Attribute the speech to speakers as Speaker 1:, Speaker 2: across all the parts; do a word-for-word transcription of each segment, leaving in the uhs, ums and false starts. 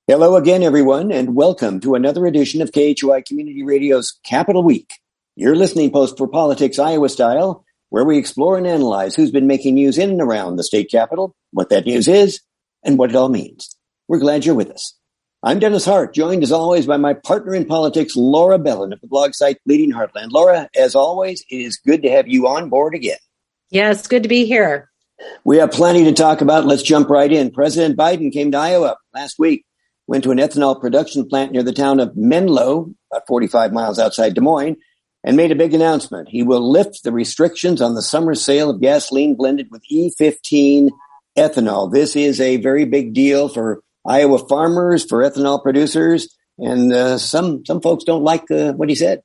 Speaker 1: Hello again, everyone, and welcome to another edition of K H O I Community Radio's Capital Week, your listening post for politics Iowa style, where we explore and analyze who's been making news in and around the state capital, what that news is, and what it all means. We're glad you're with us. I'm Dennis Hart, joined as always by my partner in politics, Laura Bellin of the blog site Bleeding Heartland. Laura, as always, it is good to have you on board again.
Speaker 2: Yes, good to be here.
Speaker 1: We have plenty to talk about. Let's jump right in. President Biden came to Iowa last week. Went to an ethanol production plant near the town of Menlo, about forty-five miles outside Des Moines, and made a big announcement. He will lift the restrictions on the summer sale of gasoline blended with E fifteen ethanol. This is a very big deal for Iowa farmers, for ethanol producers, and uh, some some folks don't like uh, what he said.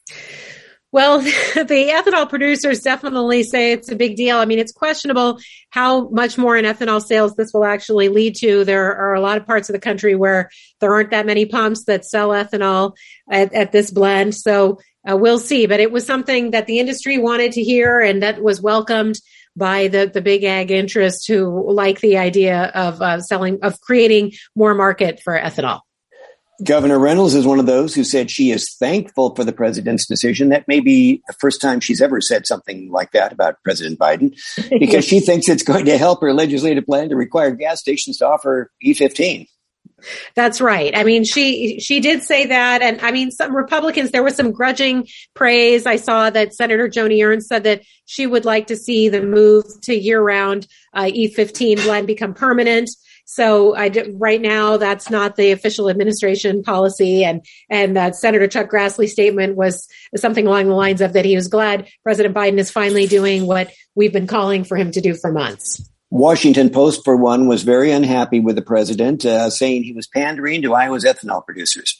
Speaker 2: Well, the ethanol producers definitely say it's a big deal. I mean, it's questionable how much more in ethanol sales this will actually lead to. There are a lot of parts of the country where there aren't that many pumps that sell ethanol at, at this blend. So uh, we'll see. But it was something that the industry wanted to hear, and that was welcomed by the, the big ag interests who like the idea of uh, selling, of creating more market for ethanol.
Speaker 1: Governor Reynolds is one of those who said she is thankful for the president's decision. That may be the first time she's ever said something like that about President Biden, because she thinks it's going to help her legislative plan to require gas stations to offer E fifteen.
Speaker 2: That's right. I mean, she she did say that. And I mean, some Republicans, there was some grudging praise. I saw that Senator Joni Ernst said that she would like to see the move to year-round uh, E fifteen blend become permanent. So I do, right now, that's not the official administration policy. And and uh, Senator Chuck Grassley's statement was something along the lines of that he was glad President Biden is finally doing what we've been calling for him to do for months.
Speaker 1: Washington Post, for one, was very unhappy with the president, uh, saying he was pandering to Iowa's ethanol producers.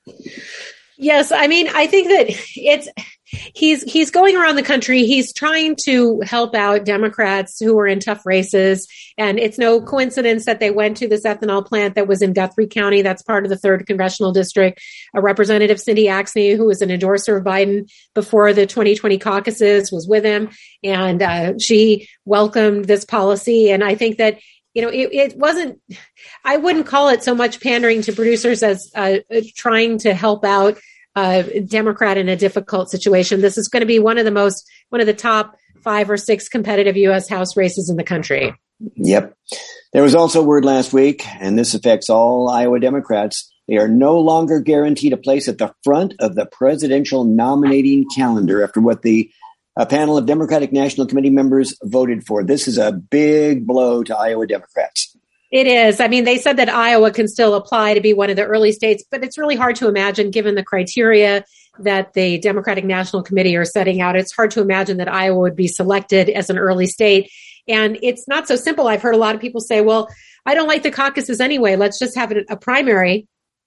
Speaker 2: Yes, I mean, I think that it's he's he's going around the country. He's trying to help out Democrats who are in tough races. And it's no coincidence that they went to this ethanol plant that was in Guthrie County. That's part of the third congressional district. A Representative Cindy Axne, who was an endorser of Biden before the twenty twenty caucuses, was with him. And uh, she welcomed this policy. And I think that You know, it, it wasn't, I wouldn't call it so much pandering to producers as uh, trying to help out a Democrat in a difficult situation. This is going to be one of the most, one of the top five or six competitive U S House races in the country.
Speaker 1: Yep. There was also word last week, and this affects all Iowa Democrats. They are no longer guaranteed a place at the front of the presidential nominating calendar after what the a panel of Democratic National Committee members voted for. This is a big blow to Iowa Democrats.
Speaker 2: It is. I mean, they said that Iowa can still apply to be one of the early states, but it's really hard to imagine, given the criteria that the Democratic National Committee are setting out. It's hard to imagine that Iowa would be selected as an early state. And it's not so simple. I've heard a lot of people say, well, I don't like the caucuses anyway. Let's just have a primary.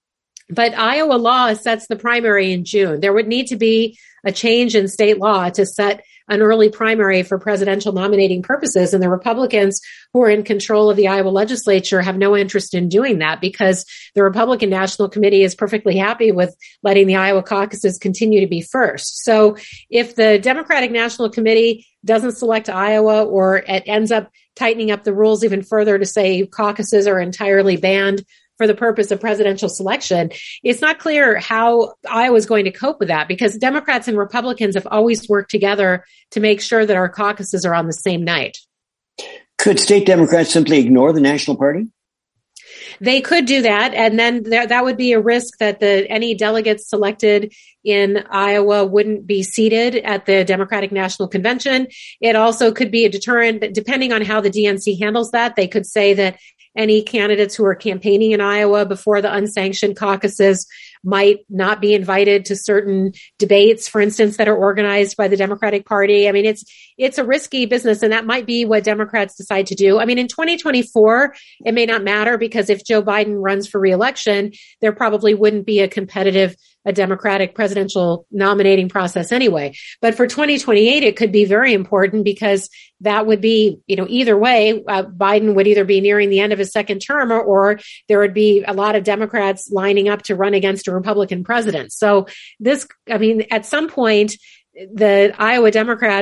Speaker 2: But Iowa law sets the primary in June. There would need to be a change in state law to set an early primary for presidential nominating purposes. And the Republicans who are in control of the Iowa legislature have no interest in doing that, because the Republican National Committee is perfectly happy with letting the Iowa caucuses continue to be first. So if the Democratic National Committee doesn't select Iowa, or it ends up tightening up the rules even further to say caucuses are entirely banned for the purpose of presidential selection, it's not clear how Iowa is going to cope with that, because Democrats and Republicans have always worked together to make sure that our caucuses are on the same night.
Speaker 1: Could state Democrats simply ignore the national party?
Speaker 2: They could do that, and then there, that would be a risk that the any delegates selected in Iowa wouldn't be seated at the Democratic National Convention. It also could be a deterrent, depending on how the D N C handles that. They could say that any candidates who are campaigning in Iowa before the unsanctioned caucuses might not be invited to certain debates, for instance, that are organized by the Democratic Party. I mean, it's it's a risky business, and that might be what Democrats decide to do. I mean, in twenty twenty-four, it may not matter, because if Joe Biden runs for re-election, there probably wouldn't be a competitive a Democratic presidential nominating process anyway. But for twenty twenty-eight, it could be very important, because that would be, you know, either way, uh, Biden would either be nearing the end of his second term, or, or there would be a lot of Democrats lining up to run against a Republican president. So this, I mean, at some point, the Iowa Democrats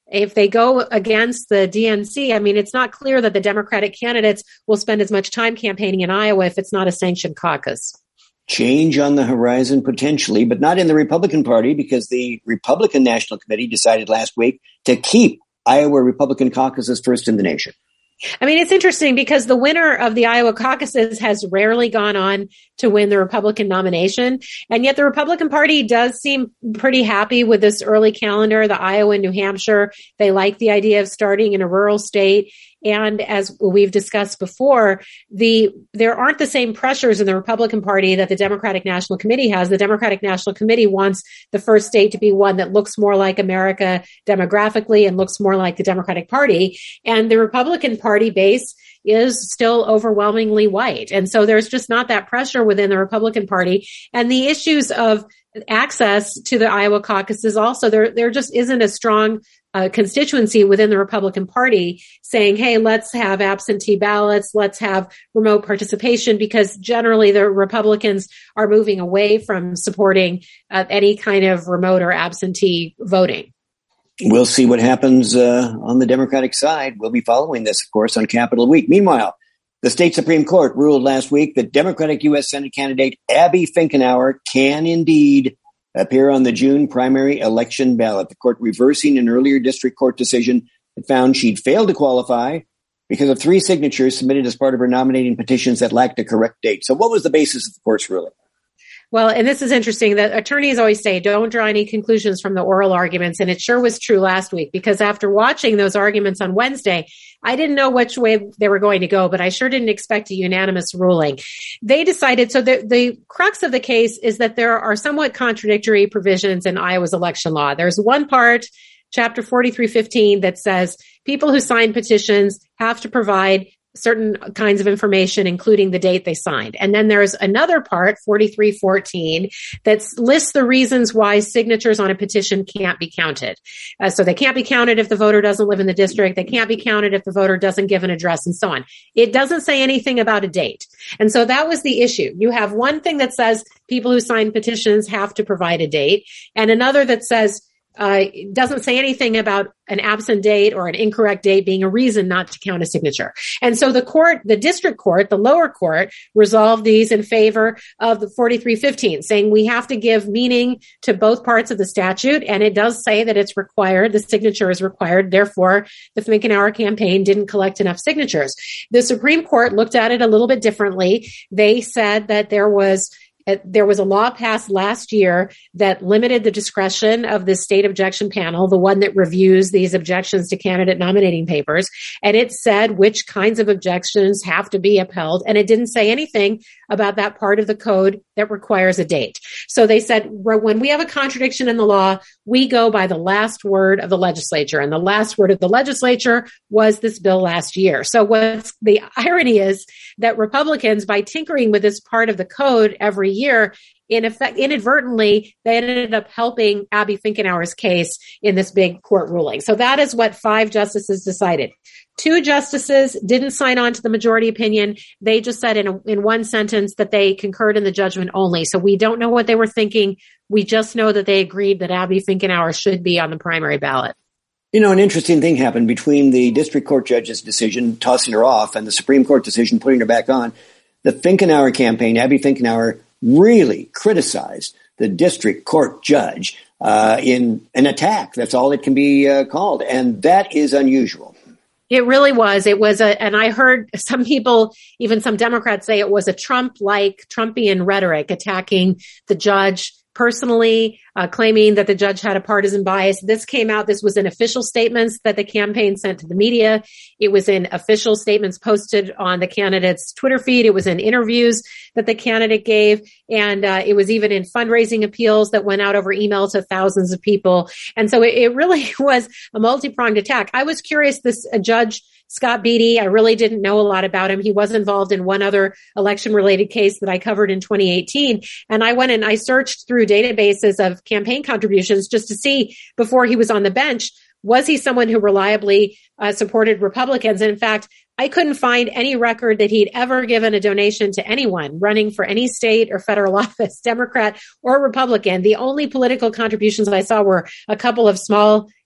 Speaker 2: if they go against the D N C, I mean, it's not clear that the Democratic candidates will spend as much time campaigning in Iowa if it's not a sanctioned caucus.
Speaker 1: Change on the horizon potentially, but not in the Republican Party, because the Republican National Committee decided last week to keep Iowa Republican caucuses first in the nation.
Speaker 2: I mean, it's interesting because the winner of the Iowa caucuses has rarely gone on to win the Republican nomination. And yet the Republican Party does seem pretty happy with this early calendar, the Iowa and New Hampshire. They like the idea of starting in a rural state. And as we've discussed before, the there aren't the same pressures in the Republican Party that the Democratic National Committee has. The Democratic National Committee wants the first state to be one that looks more like America demographically and looks more like the Democratic Party. And the Republican Party base is still overwhelmingly white. And so there's just not that pressure within the Republican Party. And the issues of access to the Iowa caucuses also, there, there just isn't a strong uh, constituency within the Republican Party saying, hey, let's have absentee ballots, let's have remote participation, because generally the Republicans are moving away from supporting uh, any kind of remote or absentee voting.
Speaker 1: We'll see what happens uh, on the Democratic side. We'll be following this, of course, on Capitol Week. Meanwhile, the state Supreme Court ruled last week that Democratic U S Senate candidate Abby Finkenauer can indeed appear on the June primary election ballot. The court reversing an earlier district court decision that found she'd failed to qualify because of three signatures submitted as part of her nominating petitions that lacked a correct date. So what was the basis of the court's ruling?
Speaker 2: Well, and this is interesting that attorneys always say, don't draw any conclusions from the oral arguments. And it sure was true last week, because after watching those arguments on Wednesday, I didn't know which way they were going to go, but I sure didn't expect a unanimous ruling. They decided, so the, the crux of the case is that there are somewhat contradictory provisions in Iowa's election law. There's one part, Chapter forty-three fifteen, that says people who sign petitions have to provide certain kinds of information, including the date they signed. And then there's another part, forty-three fourteen, that lists the reasons why signatures on a petition can't be counted. Uh, so they can't be counted if the voter doesn't live in the district. They can't be counted if the voter doesn't give an address, and so on. It doesn't say anything about a date. And so that was the issue. You have one thing that says people who sign petitions have to provide a date, and another that says Uh, doesn't say anything about an absent date or an incorrect date being a reason not to count a signature. And so the court, the district court, the lower court, resolved these in favor of the forty-three fifteen, saying we have to give meaning to both parts of the statute. And it does say that it's required, the signature is required. Therefore, the Finkenauer campaign didn't collect enough signatures. The Supreme Court looked at it a little bit differently. They said that there was There was a law passed last year that limited the discretion of the state objection panel, the one that reviews these objections to candidate nominating papers. And it said which kinds of objections have to be upheld. And it didn't say anything about that part of the code that requires a date. So they said, when we have a contradiction in the law, we go by the last word of the legislature. And the last word of the legislature was this bill last year. So what's the irony is that Republicans, by tinkering with this part of the code every year, in effect, inadvertently, they ended up helping Abby Finkenauer's case in this big court ruling. So that is what five justices decided. Two justices didn't sign on to the majority opinion. They just said in a, in one sentence that they concurred in the judgment only. So we don't know what they were thinking. We just know that they agreed that Abby Finkenauer should be on the primary ballot.
Speaker 1: You know, an interesting thing happened between the district court judge's decision tossing her off and the Supreme Court decision putting her back on. The Finkenauer campaign, Abby Finkenauer, really criticized the district court judge uh, in an attack. That's all it can be uh, called. And that is unusual.
Speaker 2: It really was. It was a, and I heard some people, even some Democrats, say it was a Trump-like, Trumpian rhetoric attacking the judge personally, uh, claiming that the judge had a partisan bias. This came out. This was in official statements that the campaign sent to the media. It was in official statements posted on the candidate's Twitter feed. It was in interviews that the candidate gave. And uh, it was even in fundraising appeals that went out over email to thousands of people. And so it, it really was a multi-pronged attack. I was curious, this uh, judge, Scott Beatty, I really didn't know a lot about him. He was involved in one other election-related case that I covered in twenty eighteen. And I went and I searched through databases of campaign contributions just to see, before he was on the bench, was he someone who reliably uh, supported Republicans? And in fact, I couldn't find any record that he'd ever given a donation to anyone running for any state or federal office, Democrat or Republican. The only political contributions I saw were a couple of small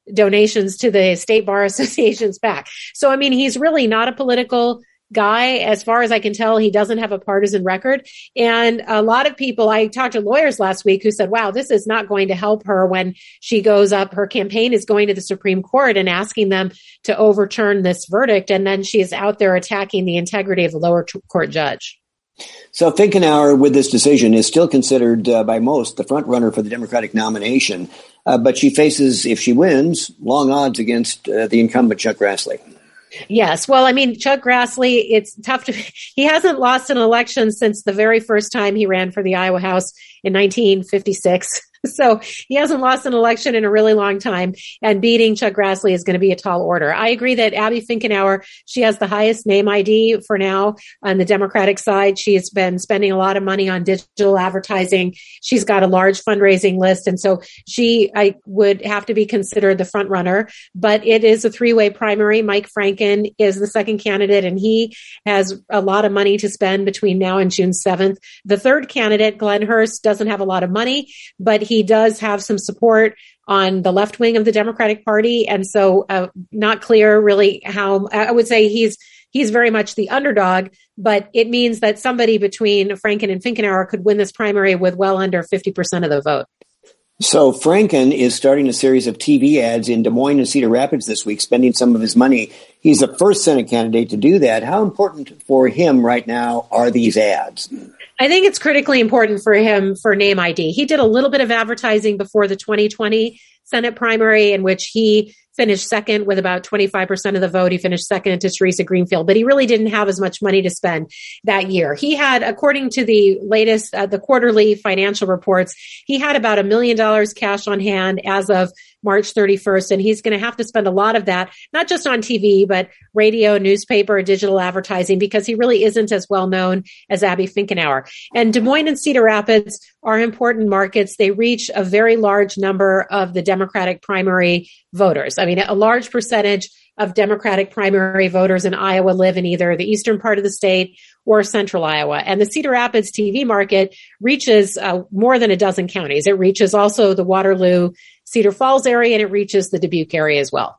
Speaker 2: donations to the State Bar Association's PAC. So, I mean, he's really not a political guy. As far as I can tell, he doesn't have a partisan record. And a lot of people, I talked to lawyers last week who said, wow, this is not going to help her when she goes up. Her campaign is going to the Supreme Court and asking them to overturn this verdict. And then she is out there attacking the integrity of the lower t- court judge.
Speaker 1: So Finkenauer, with this decision, is still considered uh, by most the front runner for the Democratic nomination. Uh, but she faces, if she wins, long odds against uh, the incumbent Chuck Grassley.
Speaker 2: Yes. Well, I mean, Chuck Grassley, it's tough to, he hasn't lost an election since the very first time he ran for the Iowa House in nineteen fifty-six. So he hasn't lost an election in a really long time, and beating Chuck Grassley is going to be a tall order. I agree that Abby Finkenauer, she has the highest name I D for now on the Democratic side. She has been spending a lot of money on digital advertising. She's got a large fundraising list. And so she, I would have to be considered the front runner, but it is a three-way primary. Mike Franken is the second candidate, and he has a lot of money to spend between now and June seventh. The third candidate, Glenn Hurst, doesn't have a lot of money, but he He does have some support on the left wing of the Democratic Party. And so uh, not clear really how, I would say he's he's very much the underdog, but it means that somebody between Franken and Finkenauer could win this primary with well under fifty percent of the vote.
Speaker 1: So Franken is starting a series of T V ads in Des Moines and Cedar Rapids this week, spending some of his money. He's the first Senate candidate to do that. How important for him right now are these ads?
Speaker 2: I think it's critically important for him for name I D. He did a little bit of advertising before the twenty twenty Senate primary, in which he finished second with about twenty-five percent of the vote. He finished second to Teresa Greenfield, but he really didn't have as much money to spend that year. He had, according to the latest, uh, the quarterly financial reports, he had about a million dollars cash on hand as of March thirty-first, and he's going to have to spend a lot of that, not just on T V, but radio, newspaper, digital advertising, because he really isn't as well known as Abby Finkenauer. And Des Moines and Cedar Rapids are important markets. They reach a very large number of the Democratic primary voters. I mean, a large percentage of Democratic primary voters in Iowa live in either the eastern part of the state or central Iowa. And the Cedar Rapids T V market reaches uh, more than a dozen counties. It reaches also the Waterloo, Cedar Falls area, and it reaches the Dubuque area as well.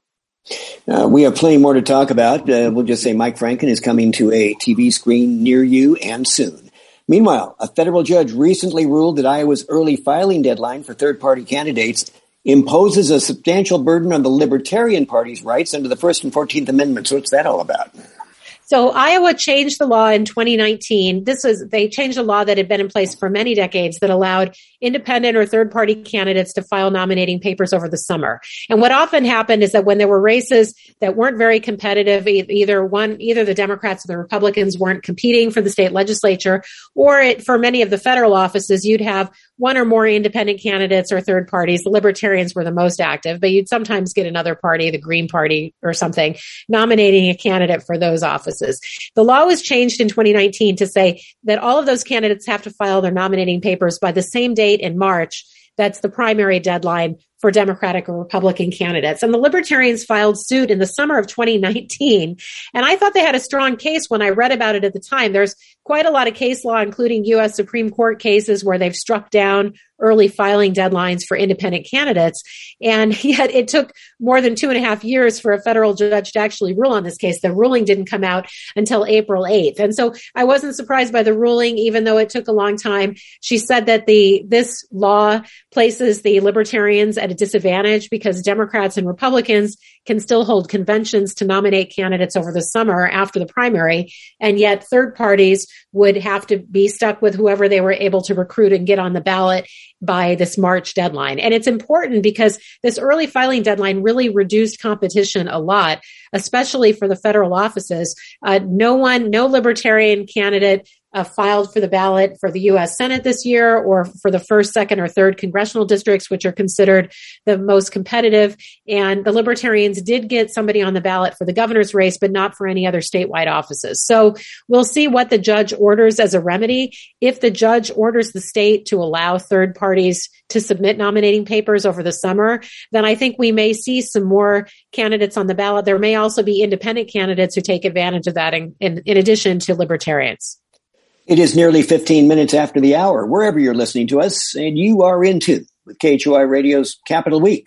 Speaker 1: Uh, we have plenty more to talk about. Uh, we'll just say Mike Franken is coming to a T V screen near you and soon. Meanwhile, a federal judge recently ruled that Iowa's early filing deadline for third-party candidates imposes a substantial burden on the Libertarian Party's rights under the First and Fourteenth Amendments. What's that all about?
Speaker 2: So Iowa changed the law in twenty nineteen. This was, they changed a law that had been in place for many decades that allowed independent or third-party candidates to file nominating papers over the summer. And what often happened is that when there were races that weren't very competitive, either one, either the Democrats or the Republicans weren't competing for the state legislature, or it, for many of the federal offices, you'd have one or more independent candidates or third parties. The Libertarians were the most active, but you'd sometimes get another party, the Green Party or something, nominating a candidate for those offices. The law was changed in twenty nineteen to say that all of those candidates have to file their nominating papers by the same date in March. That's the primary deadline for Democratic or Republican candidates. And the Libertarians filed suit in the summer of twenty nineteen. And I thought they had a strong case when I read about it at the time. There's quite a lot of case law, including U S Supreme Court cases where they've struck down early filing deadlines for independent candidates. And yet it took more than two and a half years for a federal judge to actually rule on this case. The ruling didn't come out until April eighth. And so I wasn't surprised by the ruling, even though it took a long time. She said that the this law places the Libertarians at a disadvantage because Democrats and Republicans can still hold conventions to nominate candidates over the summer after the primary. And yet third parties would have to be stuck with whoever they were able to recruit and get on the ballot by this March deadline. And it's important because this early filing deadline really reduced competition a lot, especially for the federal offices. Uh, no one, no Libertarian candidate Uh, filed for the ballot for the U S Senate this year or for the first, second, or third congressional districts, which are considered the most competitive. And the Libertarians did get somebody on the ballot for the governor's race, but not for any other statewide offices. So we'll see what the judge orders as a remedy. If the judge orders the state to allow third parties to submit nominating papers over the summer, then I think we may see some more candidates on the ballot. There may also be independent candidates who take advantage of that in, in, in addition to Libertarians.
Speaker 1: It is nearly fifteen minutes after the hour, wherever you're listening to us, and you are in tune with K H O I Radio's Capital Week.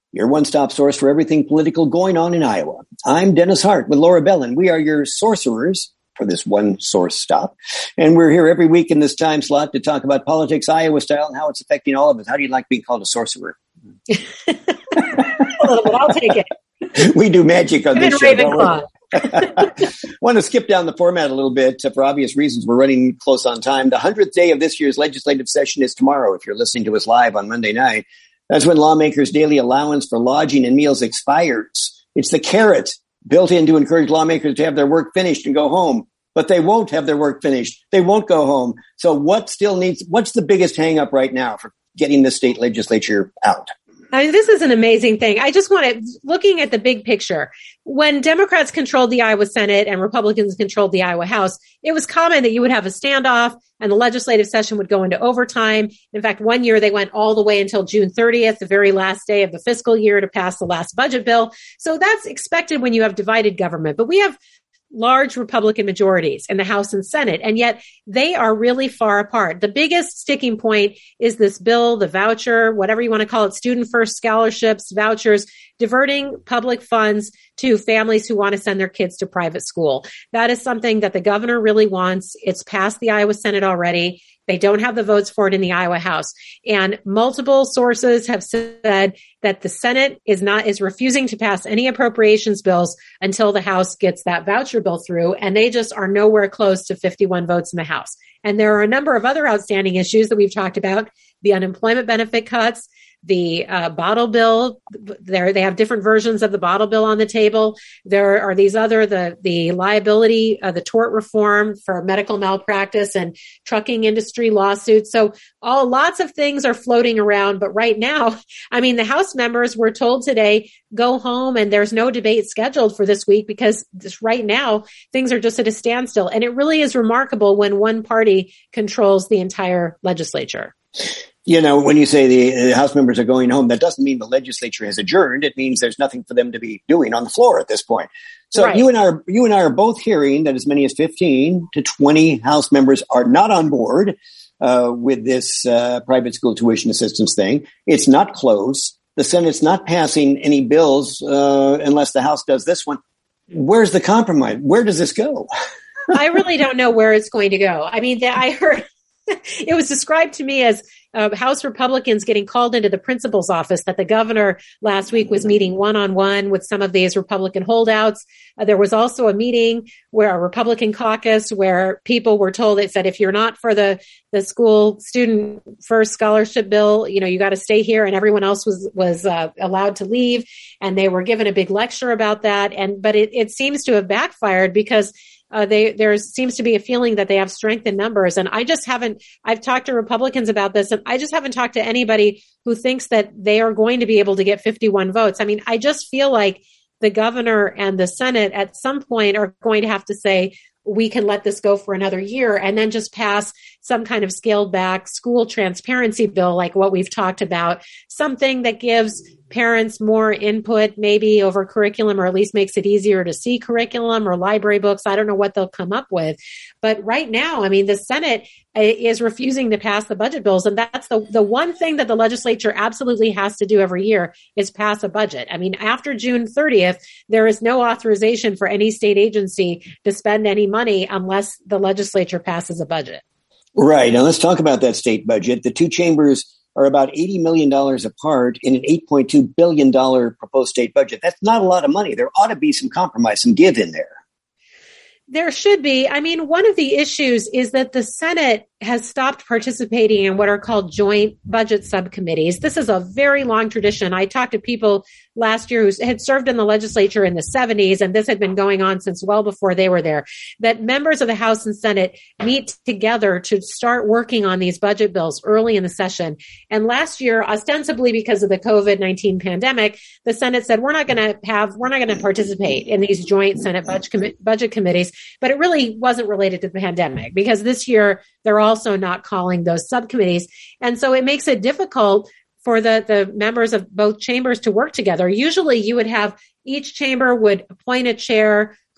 Speaker 1: your one-stop source for everything political going on in Iowa. I'm Dennis Hart with Laura Bellin. We are your sorcerers for this one source stop. And we're here every week in this time slot to talk about politics, Iowa style, and how it's affecting all of us. How do you like being called a sorcerer?
Speaker 2: A little bit. I'll take it.
Speaker 1: We do magic on this show.
Speaker 2: Ravenclaw.
Speaker 1: Want to skip down the format a little bit uh, for obvious reasons. We're running close on time. The hundredth day of this year's legislative session is tomorrow. If you're listening to us live on Monday night, that's when lawmakers' daily allowance for lodging and meals expires. It's the carrot built in to encourage lawmakers to have their work finished and go home. But they won't have their work finished. They won't go home. So what still needs, what's the biggest hang up right now for getting the state legislature out?
Speaker 2: I mean, this is an amazing thing. I just want to, looking at the big picture, when Democrats controlled the Iowa Senate and Republicans controlled the Iowa House, it was common that you would have a standoff and the legislative session would go into overtime. In fact, one year they went all the way until June thirtieth, the very last day of the fiscal year, to pass the last budget bill. So that's expected when you have divided government. But we have large Republican majorities in the House and Senate, and yet they are really far apart. The biggest sticking point is this bill, the voucher, whatever you want to call it, student first scholarships, vouchers, diverting public funds to families who want to send their kids to private school. That is something that the governor really wants. It's passed the Iowa Senate already. They don't have the votes for it in the Iowa House. And multiple sources have said that the Senate is not, is refusing to pass any appropriations bills until the House gets that voucher bill through. And they just are nowhere close to fifty-one votes in the House. And there are a number of other outstanding issues that we've talked about: the unemployment benefit cuts, the uh, bottle bill. There, they have different versions of the bottle bill on the table. There are these other, the the liability, uh, the tort reform for medical malpractice and trucking industry lawsuits. So all lots of things are floating around. But right now, I mean, the House members were told today, go home, and there's no debate scheduled for this week because this, right now things are just at a standstill. And it really is remarkable when one party controls the entire legislature.
Speaker 1: You know, when you say the House members are going home, that doesn't mean the legislature has adjourned. It means there's nothing for them to be doing on the floor at this point. So right. you and I are, you and I are both hearing that as many as fifteen to twenty House members are not on board uh, with this uh, private school tuition assistance thing. It's not close. The Senate's not passing any bills uh, unless the House does this one. Where's the compromise? Where does this go?
Speaker 2: I really don't know where it's going to go. I mean, the, I heard it was described to me as uh, House Republicans getting called into the principal's office, that the governor last week was meeting one-on-one with some of these Republican holdouts. Uh, there was also a meeting where a Republican caucus where people were told, it said, if you're not for the, the school student first scholarship bill, you know, you got to stay here. And everyone else was, was uh, allowed to leave. And they were given a big lecture about that. And, but it, it seems to have backfired because Uh, they, there seems to be a feeling that they have strength in numbers. And I just haven't, I've talked to Republicans about this, and I just haven't talked to anybody who thinks that they are going to be able to get fifty-one votes. I mean, I just feel like the governor and the Senate at some point are going to have to say, we can let this go for another year, and then just pass some kind of scaled back school transparency bill, like what we've talked about, something that gives parents more input maybe over curriculum, or at least makes it easier to see curriculum or library books. I don't know what they'll come up with. But right now, I mean, the Senate is refusing to pass the budget bills. And that's the, the one thing that the legislature absolutely has to do every year is pass a budget. I mean, after June thirtieth, there is no authorization for any state agency to spend any money unless the legislature passes a budget.
Speaker 1: Right. Now let's talk about that state budget. The two chambers are about eighty million dollars apart in an eight point two billion dollars proposed state budget. That's not a lot of money. There ought to be some compromise, some give in there.
Speaker 2: There should be. I mean, one of the issues is that the Senate has stopped participating in what are called joint budget subcommittees. This is a very long tradition. I talked to people last year who had served in the legislature in the seventies, and this had been going on since well before they were there, that members of the House and Senate meet together to start working on these budget bills early in the session. And last year, ostensibly because of the COVID nineteen pandemic, the Senate said, we're not going to have, we're not going to participate in these joint Senate budget, com- budget committees. But it really wasn't related to the pandemic, because this year they're also not calling those subcommittees. And so it makes it difficult for the, the members of both chambers to work together. Usually you would have, each chamber would appoint a chair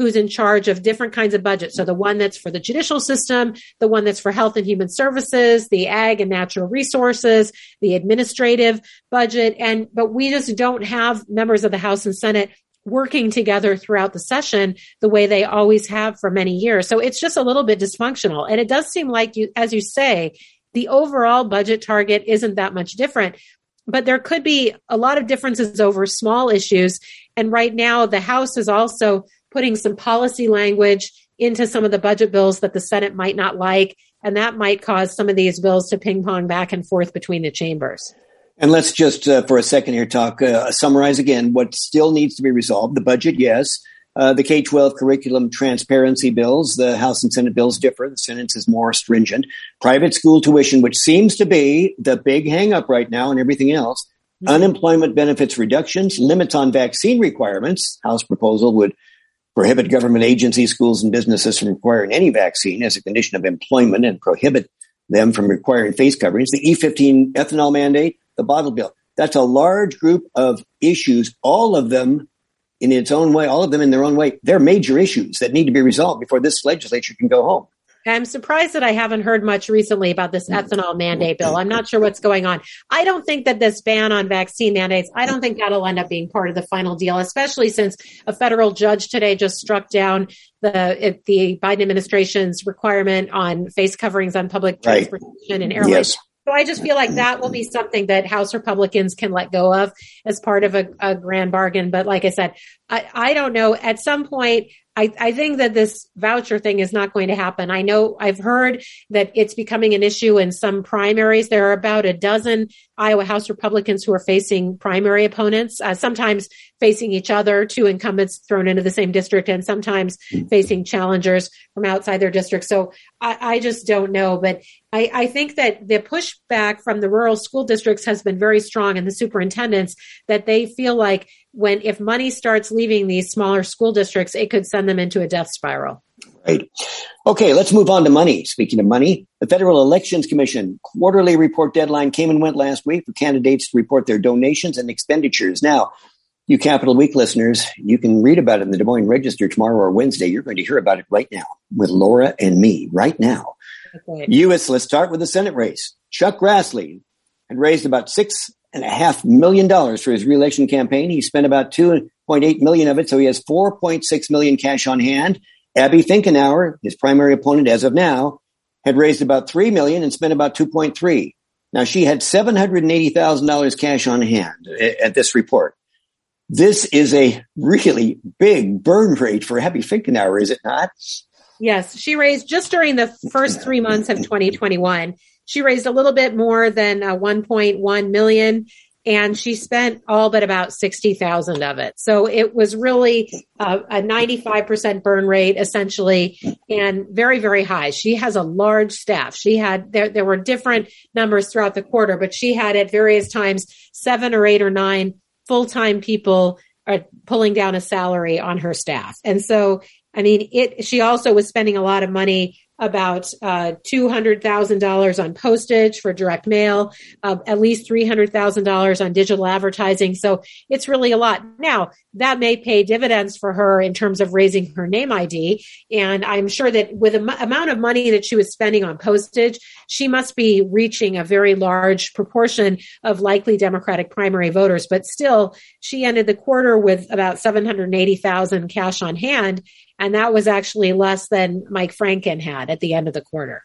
Speaker 2: who's in charge of different kinds of budgets. So the one that's for the judicial system, the one that's for health and human services, the ag and natural resources, the administrative budget. And, but we just don't have members of the House and Senate working together throughout the session the way they always have for many years. So it's just a little bit dysfunctional. And it does seem like, you, as you say, the overall budget target isn't that much different, but there could be a lot of differences over small issues. And right now, the House is also putting some policy language into some of the budget bills that the Senate might not like, and that might cause some of these bills to ping pong back and forth between the chambers.
Speaker 1: And let's just, uh, for a second here, talk, uh, summarize again what still needs to be resolved. The budget, yes. Uh, the K twelve curriculum transparency bills, the House and Senate bills differ. The Senate's is more stringent. Private school tuition, which seems to be the big hang up right now and everything else. Mm-hmm. Unemployment benefits reductions, limits on vaccine requirements. House proposal would prohibit government agencies, schools, and businesses from requiring any vaccine as a condition of employment and prohibit them from requiring face coverings. The E fifteen ethanol mandate, the bottle bill. That's a large group of issues, all of them in its own way, all of them in their own way. They're major issues that need to be resolved before this legislature can go home.
Speaker 2: I'm surprised that I haven't heard much recently about this ethanol mandate bill. I'm not sure what's going on. I don't think that this ban on vaccine mandates, I don't think that'll end up being part of the final deal, especially since a federal judge today just struck down the the Biden administration's requirement on face coverings on public transportation right. and airlines. Yes. So I just feel like that will be something that House Republicans can let go of as part of a, a grand bargain. But like I said, I, I don't know. At some point, I, I think that this voucher thing is not going to happen. I know I've heard that it's becoming an issue in some primaries. There are about a dozen Iowa House Republicans who are facing primary opponents, uh, sometimes facing each other, two incumbents thrown into the same district, and sometimes facing challengers from outside their district. So I, I just don't know. But I, I think that the pushback from the rural school districts has been very strong, and the superintendents, that they feel like when if money starts leaving these smaller school districts, it could send them into a death spiral.
Speaker 1: Right. Okay, let's move on to money. Speaking of money, the Federal Elections Commission quarterly report deadline came and went last week for candidates to report their donations and expenditures. Now, you Capitol Week listeners, you can read about it in the Des Moines Register tomorrow or Wednesday. You're going to hear about it right now with Laura and me right now. Okay. U S, let's start with the Senate race. Chuck Grassley had raised about six and a half million dollars for his reelection campaign. He spent about two point eight million of it, so he has four point six million cash on hand. Abby Finkenauer, his primary opponent as of now, had raised about three million and spent about two point three. Now she had seven hundred eighty thousand dollars cash on hand at this report. This is a really big burn rate for Abby Finkenauer, is it not?
Speaker 2: Yes, she raised just during the first three months of twenty twenty-one. She raised a little bit more than uh, one point one million, and she spent all but about sixty thousand of it. So it was really uh, a ninety-five percent burn rate, essentially, and very, very high. She has a large staff. She had there there were different numbers throughout the quarter, but she had at various times seven or eight or nine full-time people are pulling down a salary on her staff. And so, I mean, it, she also was spending a lot of money, about uh, two hundred thousand dollars on postage for direct mail, uh, at least three hundred thousand dollars on digital advertising. So it's really a lot. Now, that may pay dividends for her in terms of raising her name I D. And I'm sure that with the m- amount of money that she was spending on postage, she must be reaching a very large proportion of likely Democratic primary voters. But still, she ended the quarter with about seven hundred eighty thousand cash on hand. And that was actually less than Mike Franken had at the end of the quarter.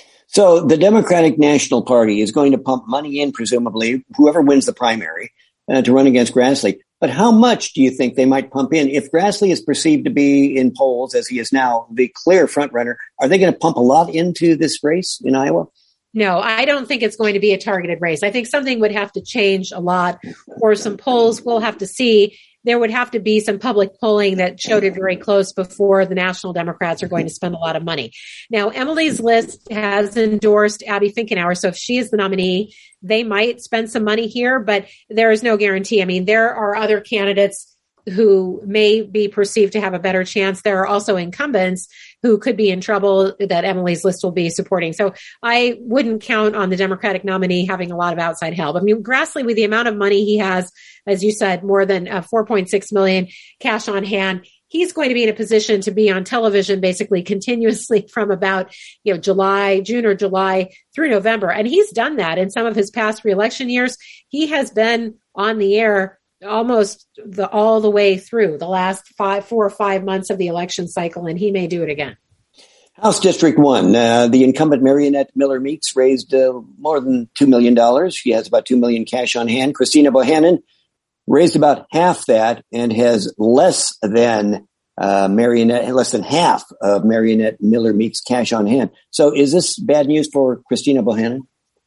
Speaker 1: So the Democratic National Party is going to pump money in, presumably, whoever wins the primary, uh, to run against Grassley. But how much do you think they might pump in? If Grassley is perceived to be in polls, as he is now, the clear frontrunner, are they going to pump a lot into this race in Iowa?
Speaker 2: No, I don't think it's going to be a targeted race. I think something would have to change a lot, or some polls we'll have to see. There would have to be some public polling that showed it very close before the National Democrats are going to spend a lot of money. Now, Emily's List has endorsed Abby Finkenauer, so if she is the nominee, they might spend some money here, but there is no guarantee. I mean, there are other candidates who may be perceived to have a better chance. There are also incumbents who could be in trouble that Emily's List will be supporting. So I wouldn't count on the Democratic nominee having a lot of outside help. I mean, Grassley, with the amount of money he has, as you said, more than uh, four point six million cash on hand, he's going to be in a position to be on television basically continuously from about, you know, July, June or July through November. And he's done that in some of his past reelection years. He has been on the air almost the, all the way through the last five, four or five months of the election cycle, and he may do it again.
Speaker 1: House District one, uh, the incumbent Mariannette Miller Meeks raised uh, more than two million dollars. She has about two million dollars cash on hand. Christina Bohannon raised about half that and has less than uh, Mariannette, less than half of Mariannette Miller Meeks cash on hand. So is this bad news for Christina Bohannon?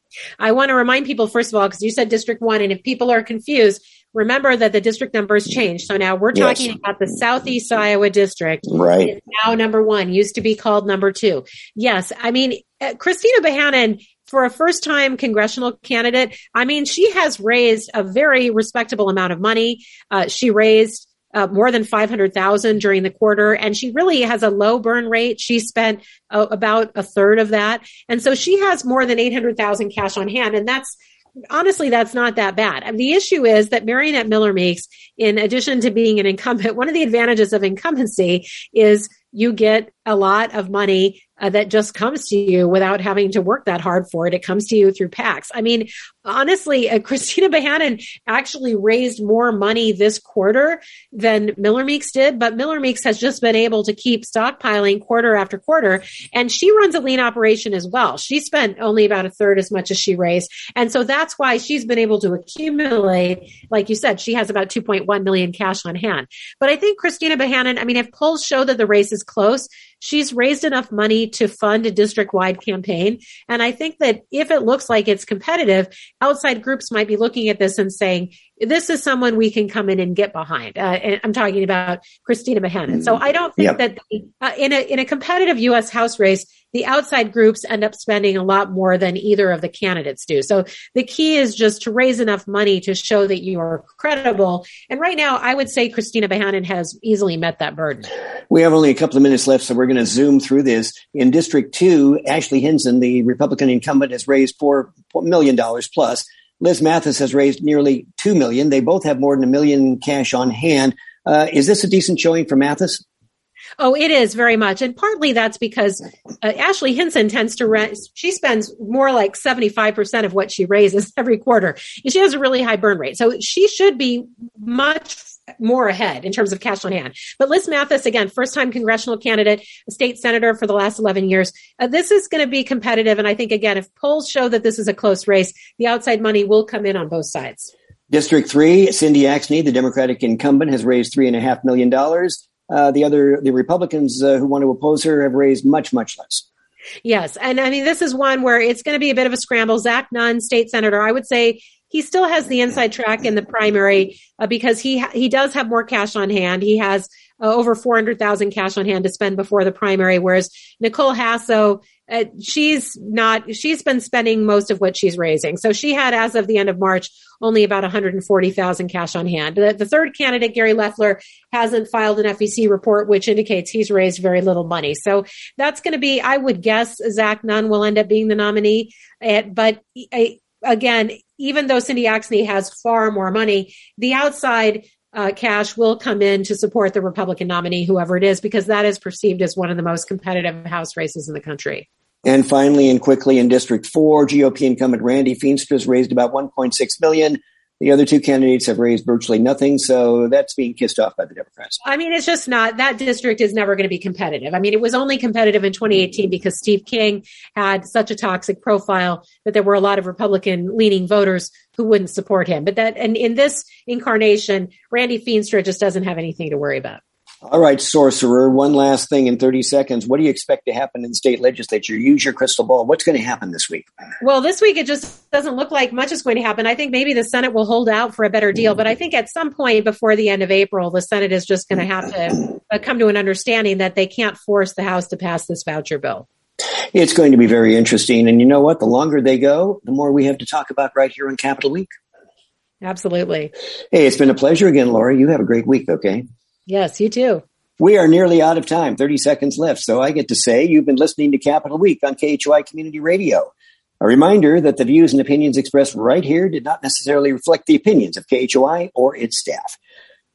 Speaker 2: I want to remind people, first of all, because you said District one, and if people are confused, remember that the district numbers changed. So now we're talking yes. about the Southeast Iowa District.
Speaker 1: Right.
Speaker 2: It's now number one, used to be called number two. Yes. I mean, uh, Christina Bohannon, for a first time congressional candidate, I mean, she has raised a very respectable amount of money. Uh, she raised Uh, more than five hundred thousand dollars during the quarter. And she really has a low burn rate. She spent uh, about a third of that. And so she has more than eight hundred thousand dollars cash on hand. And that's, honestly, that's not that bad. I mean, the issue is that Mariannette Miller Meeks, in addition to being an incumbent, one of the advantages of incumbency is you get a lot of money uh, that just comes to you without having to work that hard for it. It comes to you through PACs. I mean, honestly, uh, Christina Bohannon actually raised more money this quarter than Miller Meeks did, but Miller Meeks has just been able to keep stockpiling quarter after quarter, and she runs a lean operation as well. She spent only about a third as much as she raised, and so that's why she's been able to accumulate. Like you said, she has about two point one million cash on hand. But I think Christina Bohannon, I mean, if polls show that the race is close, she's raised enough money to fund a district-wide campaign. And I think that if it looks like it's competitive, outside groups might be looking at this and saying, this is someone we can come in and get behind. Uh, and I'm talking about Christina Bohannon. So I don't think yep. that the, uh, in a in a competitive U S House race, the outside groups end up spending a lot more than either of the candidates do. So the key is just to raise enough money to show that you are credible. And right now, I would say Christina Bohannon has easily met that burden.
Speaker 1: We have only a couple of minutes left, so we're going to zoom through this. In District two, Ashley Hinson, the Republican incumbent, has raised four million dollars plus. Liz Mathis has raised nearly two million dollars. They both have more than a million cash on hand. Uh, is this a decent showing for Mathis?
Speaker 2: Oh, it is very much. And partly that's because uh, Ashley Hinson tends to rent, she spends more like seventy-five percent of what she raises every quarter. And she has a really high burn rate. So she should be much more ahead in terms of cash on hand. But Liz Mathis, again, first time congressional candidate, a state senator for the last eleven years. Uh, this is going to be competitive. And I think, again, if polls show that this is a close race, the outside money will come in on both sides. District
Speaker 1: three, Cindy Axne, the Democratic incumbent, has raised three and a half million dollars. Uh, the other, the Republicans uh, who want to oppose her have raised much, much less.
Speaker 2: Yes. And I mean, this is one where it's going to be a bit of a scramble. Zach Nunn, state senator, I would say he still has the inside track in the primary uh, because he ha- he does have more cash on hand. He has uh, over four hundred thousand cash on hand to spend before the primary, whereas Nicole Hasso, uh, she's not, she's been spending most of what she's raising. So she had, as of the end of March, only about one hundred forty thousand cash on hand. The, the third candidate, Gary Loeffler, hasn't filed an F E C report, which indicates he's raised very little money. So that's going to be, I would guess, Zach Nunn will end up being the nominee. Uh, but uh, again, even though Cindy Axne has far more money, the outside uh, cash will come in to support the Republican nominee, whoever it is, because that is perceived as one of the most competitive House races in the country.
Speaker 1: And finally and quickly, in District four, G O P incumbent Randy Feenstra has raised about one point six million dollars. The other two candidates have raised virtually nothing, so that's being kissed off by the Democrats.
Speaker 2: I mean, it's just not, that district is never going to be competitive. I mean, it was only competitive in twenty eighteen because Steve King had such a toxic profile that there were a lot of Republican-leaning voters who wouldn't support him. But that, and in this incarnation, Randy Feenstra just doesn't have anything to worry about.
Speaker 1: All right, sorcerer, one last thing in thirty seconds. What do you expect to happen in the state legislature? Use your crystal ball. What's going to happen this week?
Speaker 2: Well, this week it just doesn't look like much is going to happen. I think maybe the Senate will hold out for a better deal, but I think at some point before the end of April, the Senate is just going to have to uh, come to an understanding that they can't force the House to pass this voucher bill.
Speaker 1: It's going to be very interesting. And you know what? The longer they go, the more we have to talk about right here on Capitol Week.
Speaker 2: Absolutely.
Speaker 1: Hey, it's been a pleasure again, Laura. You have a great week, okay?
Speaker 2: Yes, you too.
Speaker 1: We are nearly out of time, thirty seconds left. So I get to say you've been listening to Capitol Week on K H O I Community Radio. A reminder that the views and opinions expressed right here did not necessarily reflect the opinions of K H O I or its staff.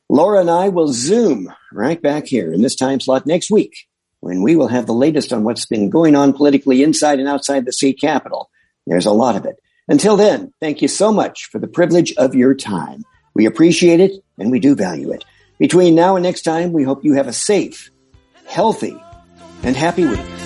Speaker 1: Laura and I will Zoom right back here in this time slot next week when we will have the latest on what's been going on politically inside and outside the state capitol. There's a lot of it. Until then, thank you so much for the privilege of your time. We appreciate it and we do value it. Between now and next time, we hope you have a safe, healthy, and happy week.